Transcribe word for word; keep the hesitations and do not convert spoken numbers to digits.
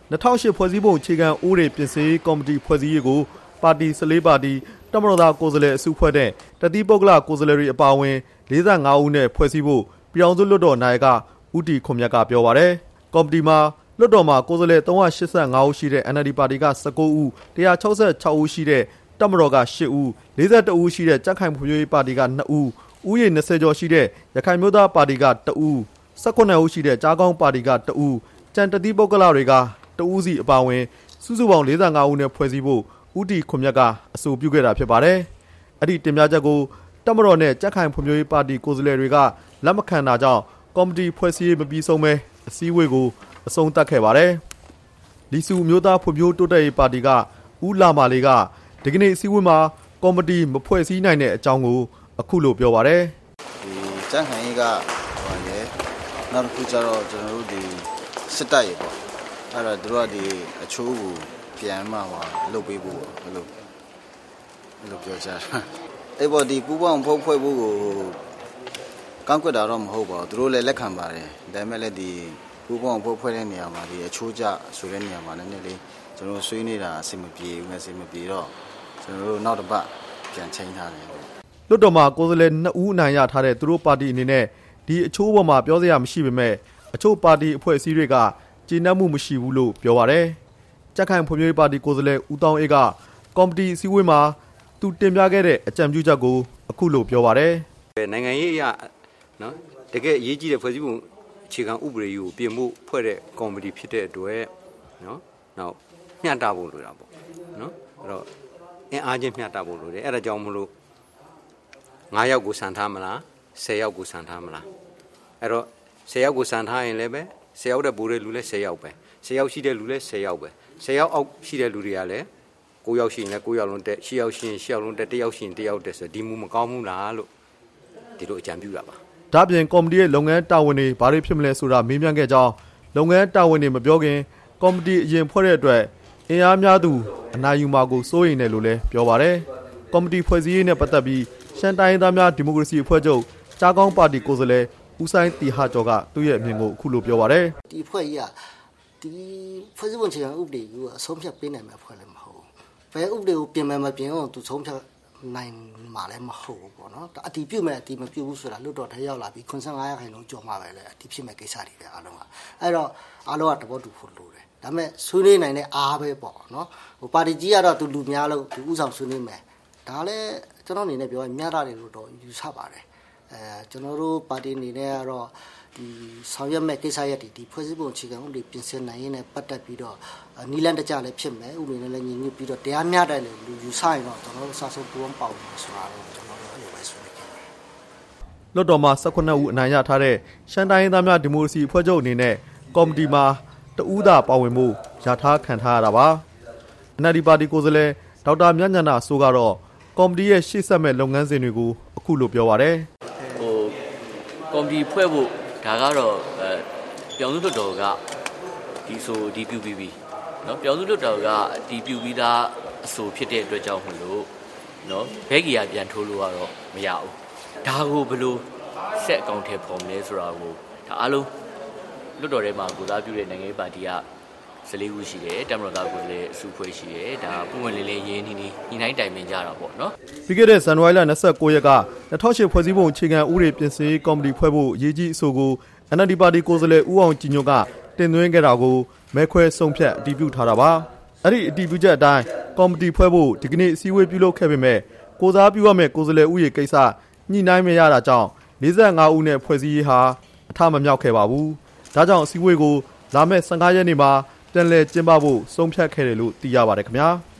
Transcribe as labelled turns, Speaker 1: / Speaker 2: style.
Speaker 1: နှစ်ထောင်ရှစ်ဖွဲ့စည်းပုံအခြေခံဥပဒေပြင်ဆင်ရေးကော်မတီဖွဲ့စည်းရေးကိုပါတီဆလေးပါတီတမတော်သားကိုယ်စားလှယ်အစုဖွဲ့တဲ့တတိပုဂ္ဂလကိုယ်စားလှယ်တွေအပါအဝင်လေးဆယ့်ငါးဦးနဲ့ဖွဲ့စည်းဖို့ပြည်ထောင်စုလွှတ်တော်နိုင်ကဦးတီခွန်မြတ်ကပြောပါတယ်။ကော်မတီမှာလွှတ်တော်မှာကိုယ်စားလှယ်သုံးရာရှစ်ဆယ့်ငါးဦးရှိတဲ့ အန် အယ်လ် ဒီ ပါတီက၁၉ဦး၊တစ်ရာ၆ဆယ့်ခြောက်ဦးရှိတဲ့တမတော်ကရှစ်ဦး၊လေးဆယ့်တစ်ဦးရှိတဲ့ကြံ့ခိုင်ဖွံ့ဖြိုးရေးပါတီကနှစ်ဦး၊ဦးရေ၂၀ကျော်ရှိတဲ့ရခိုင်မျိုးသားပါတီကတစ်ဦး၊၁၈ဦးရှိတဲ့ကြားကောင်းပါတီကတစ်ဦး၊ကြံတတိပုဂ္ဂလတွေကတစ်ဦးစီအပါအဝင်စုစုပေါင်းလေးဆယ့်ငါးဦးနဲ့ဖွဲ့စည်းဖို့ဦးတီခွန်မြတ်ကအဆိုပြုခဲ့တာဖြစ်ပါတယ်။အဲ့ဒီတင်ပြချက်ကိုတမတော်နဲ့ကြံ့ခိုင်ဖွံ့ဖြိုးရေးပါတီကိုယ်စားလှယ်တွေကလက်မခံတာကြောင့်ကော်မတီဖွဲ့စည်းရေးမပြီးဆုံးပဲအစည်းအဝေးကိုအဆုံးသတ်ခဲ့ပါတယ်။လီစုမျိုးသားဖွံ့ဖြိုးတိုးတက်ရေးပါတီကဦးလာမာလေးကဒီကနေ့အစည်းအဝေးမှာကော်မတီမဖွဲ့စည်းနိုင်တဲ့အကြောင်းကိုအခုလိုပြောပါတယ်
Speaker 2: ။ဒီကြံ့ခိုင်ရေးကဟိုလေနောက်တစ်ခုကျတော့ကျွန်တော်တို့ဒီစစ်တပ်ရေပေါ့အဲ့တော့တို့ကဒီအချိုးကိုပြန်မှဟောလုပ်ပေးဖို့အဲ့လိုအဲ့လိုပြောကြတာအဲ့ပေါ်ဒီပူပေါင်းဖုတ်ဖွဲ့ဖို့ကိုကန့်ကွက်တာတော့မဟုတ်ပါဘူးတို့လည်းလက်ခံပါတယ်ဒါပေမဲ့လည်းဒီပူပေါင်းဖုတ်ဖွဲ့တဲ့နေရာမှာဒီအချိုးကျဆိုတဲ့နေရာမှာလည်းနည်းလေးကျွန်တော်ဆွေးနေတာအဆင်မပြေဘူးအဆင်မပြေတော့ကျွန်တော်တို့နောက်တစ်ပတ်ပြန်ချိန်ထားတယ်
Speaker 1: လွတ်တော်မှာကိုယ်စားလှယ်နှစ်ဦးအနိုင်ရထားတဲ့သူတို့ပါတီအနေနဲ့ဒီအချိုးပေါ်မှာပြောစရာမရှိပေမဲ့အချို့ပါတီအဖွဲ့အစည်းတွေကကျေနပ်မှုမရှိဘူးလို့ပြောပါတယ်။ကြက်ခိုင်ဖွံ့ဖြိုးရေးပါတီကိုယ်စားလှယ်ဦးတောင်းအေးကကော်မတီအစည်းအဝေးမှာသူတင်ပြခဲ့တဲ့အကြံပြုချက်ကိုအခုလိုပြောပါတယ်
Speaker 3: ။နိုင်ငံရေးအရနော်တကယ်အရေးကြီးတဲ့ဖွဲ့စည်းပုံအခြေခံဥပဒေကိုပြင်ဖို့ဖွဲ့တဲ့ကော်မတီဖြစ်တဲ့အတွက်နော်နောက်မျှတဖို့လိုတာပေါ့နော်အဲ့တော့အင်အားချင်းမျှတဖို့လိုတယ်အဲ့ဒါကြောင့်မလို့ငါးယောက်ကိုစံထားမလားဆယ်ယောက်ကိုစံထားမလားအဲ့တော့ဆယ်ယောက်ကိုစံထားရင်လည်းပဲဆယ်ယောက်တဲ့ပိုးတဲ့လူလည်းဆယ်ယောက်ပဲဆယ်ယောက်ရှိတဲ့လူလည်းဆယ်ယောက်ပဲဆယ်ယောက်အောက်ရှိတဲ့လူတွေကလည်းကိုးယောက်ရှိရင်လည်းကိုးယောက်လုံးတက်ရှစ်ယောက်ရှိရင်ရှစ်ယောက်လုံးတက်တစ်ယောက်ရှိရင်တစ်ယောက်တက်ဆိုဒီမူမကောင်းဘူးလားလို့ဒီလိုအကြံပြုတာပါ
Speaker 1: ဒါပြင်ကော်မတီရဲ့လုပ်ငန်းတာဝန်တွေဘာတွေဖြစ်မလဲဆိုတာမေးမြန်းခဲ့ကြောင်းလုပ်ငန်းတာဝန်တွေမပြောခင်ကော်မတီအရင်ဖွဲ့တဲ့အတွက်အင်အားများသူအနာယူမှာကိုစိုးရိမ်တယ်လို့လည်းပြောပါတယ်ကော်မတီဖွဲ့စည်းရေးနဲ့ပတ်သက်ပြီးရှမ်းတိုင်းသားများဒီမိုကရေစီအဖွဲ့ချုပ်ကြားကောင်းပါတီကိုယ်စားလှယ်ဦးဆိုင်တီဟာကျော်ကသူ့ရဲ့အမြင်ကိုအခုလိုပြောပါတယ်
Speaker 4: ဒီဖွဲ့ကြီးကဒီဖွဲ့စည်းပုံအခြေခံဥပဒေကိုအဆုံးဖြတ်ပေးနိုင်မှာဖွဲ့လည်းမဟုတ်ဘယ်ဥပဒေကိုပြင်မယ်မပြင်အောင်သူဆုံးဖြတ်နိုင်မှာလည်းမဟုတ်ဘူးပေါ့နော်အတီးပြုတ်မဲ့အတီးမပြုတ်ဘူးဆိုတာလွတ်တော်ထဲရောက်လာပြီးခွန်းဆန်းငါးရာခိုင်နှုန်းကျော်မှာပဲလေအတီးဖြစ်မဲ့ကိစ္စတွေပဲအားလုံးကအဲ့တော့အားလုံးကတဘောတူဖို့လိုတယ်ဒါပေမဲ့ဆွေးနွေးနိုင်တဲ့အားပဲပေါ့နော်ဟိုပါတီကြီးကတော့သူလူများလို့သူဥဆောင်ဆွေးနွေးမယ်ဒါလည်းကျွန်တော်အနေနဲ့ပြောရင်မြတ်တာတွေလို့တော့ယူဆပါတယ်အဲကျွန်တော်တို့ပါတီအနေနဲ့ကတော့ဒီဆောင်ရွက်မဲ့ကိစ္စရပ်တွေဒီဖွဲ့စည်းပုံအခြေခံဥပဒေပြင်ဆင်နိုင်ရေးနဲ့ပတ်သက်ပြီးတော့နီလန်တကြလည်းဖြစ်မယ်ဥပဒေနဲ့လည်းညီညွတ်ပြီးတော့တရားမျှတတယ်လို့ယူဆရင်တော့ကျွန်တော်တို့အစားဆုံးပူးပေါင်းပါဝင်ဆိုတာတော့ကျွန်တော်တို့အဲ့လိုပဲဆိုနေကြတယ်
Speaker 1: ။လွှတ်တော်မှာ၁၈ဦးအနိုင်ရထားတဲ့ရှမ်းတိုင်းသားများဒီမိုကရေစီအဖွဲ့ချုပ်အနေနဲ့ကော်မတီမှာတဦးသာပါဝင်မှုရထားခံထားရတာပါ။ အန် အယ်လ် ဒီ ပါတီကိုယ်စားလှယ်ဒေါက်တာမြတ်ညဏဆိုးကတော့ကော်မတီရဲ့ရှေ့ဆက်မဲ့လုပ်ငန်းစဉ်တွေကိုအခုလိုပြောပါတယ်
Speaker 5: ။ဟိုကော်မတီဖွဲ့ဖို့ဒါကတော့အဲပြောင်းစုလွှတ်တော်ကဒီဆိုဒီပြူပြီးပြီနော်ပြောင်းစုလွှတ်တော်ကဒီပြူပြီးသားအဆိုဖြစ်တဲ့အတွက်ကြောင့်မလို့နော်ဘဲကီယာပြန်ထိုးလို့ကတော့မရဘူးဒါကိုဘယ်လိုဆက်အကောင့်ထဲပေါ်မလဲဆိုတာကိုဒါအားလုံးလွှတ်တော်ထဲမှာကိုစားပြုတဲ့နိုင်ငံရေးပါတီကဆလေးခုရှိတယ်တမတော်သားကိုလည်းအစုဖွဲ့ရှိတယ်ဒါပုံဝင်လေးလေးရင်းနှီးနှီးညီနိုင်တိုင်ပင်ကြတာပေါ့နော်
Speaker 1: ပြီးခဲ့တဲ့ဇန်နဝါရီလ၂၉ရက်က၂၀၀၈ဖွဲ့စည်းပုံအခြေခံဥပဒေပြင်ဆင်ရေးကော်မတီဖွဲ့ဖို့အရေးကြီးအဆိုကို အန် အယ်လ် ဒီ ပါတီကိုယ်စားလှယ်ဦးအောင်ကြည်ညွန့်ကတင်သွင်းခဲ့တာကိုမဲခွဲဆုံးဖြတ်အတည်ပြုထားတာပါအဲ့ဒီအတည်ပြုချက်အတိုင်းကော်မတီဖွဲ့ဖို့ဒီကနေ့အစည်းအဝေးပြုလုပ်ခဲ့ပေမဲ့ကိုစားပြုရမယ့်ကိုယ်စားလှယ်ဦးရေကိစ္စညှိနှိုင်းမရတာကြောင့်လေးဆယ့်ငါးဦးနဲ့ဖွဲ့စည်းရေးဟာအထမမြောက်ခဲ့ပါဘူးဒါကြောင့်အစည်းအဝေးကိုလာမယ့်၁၅ရက်နေ့မှာပြန်လည်ကျင်းပဖို့ဆုံးဖြတ်ခဲ့တယ်လို့သိရပါတယ်ခင်ဗျာ